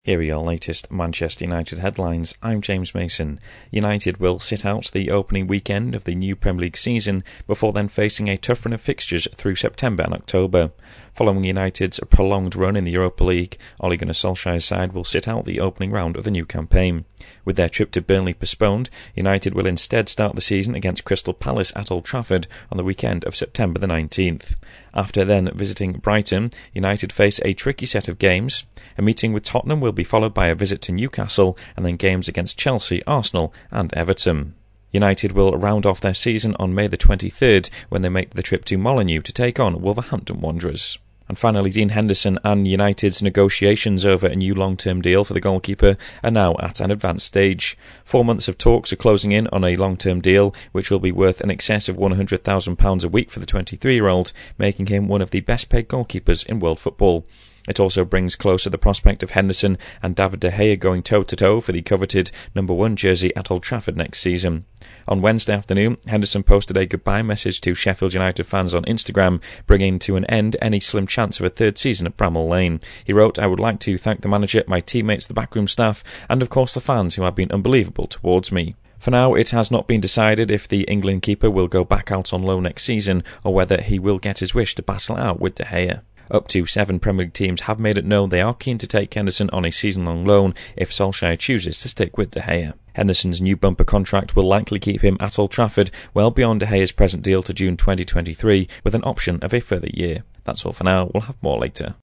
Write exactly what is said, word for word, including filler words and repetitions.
Here are your latest Manchester United headlines. I'm James Mason. United will sit out the opening weekend of the new Premier League season before then facing a tough run of fixtures through September and October. Following United's prolonged run in the Europa League, Ole Gunnar Solskjaer's side will sit out the opening round of the new campaign. With their trip to Burnley postponed, United will instead start the season against Crystal Palace at Old Trafford on the weekend of September the nineteenth. After then visiting Brighton, United face a tricky set of games. A meeting with Tottenham will be followed by a visit to Newcastle and then games against Chelsea, Arsenal and Everton. United will round off their season on May the twenty-third when they make the trip to Molineux to take on Wolverhampton Wanderers. And finally, Dean Henderson and United's negotiations over a new long-term deal for the goalkeeper are now at an advanced stage. Four months of talks are closing in on a long-term deal, which will be worth in excess of one hundred thousand pounds a week for the twenty-three-year-old, making him one of the best-paid goalkeepers in world football. It also brings closer the prospect of Henderson and David De Gea going toe-to-toe for the coveted number one jersey at Old Trafford next season. On Wednesday afternoon, Henderson posted a goodbye message to Sheffield United fans on Instagram, bringing to an end any slim chance of a third season at Bramall Lane. He wrote, "I would like to thank the manager, my teammates, the backroom staff, and of course the fans who have been unbelievable towards me." For now, it has not been decided if the England keeper will go back out on loan next season or whether he will get his wish to battle out with De Gea. Up to seven Premier League teams have made it known they are keen to take Henderson on a season-long loan if Solskjaer chooses to stick with De Gea. Henderson's new bumper contract will likely keep him at Old Trafford well beyond De Gea's present deal to June twenty twenty-three, with an option of a further year. That's all for now. We'll have more later.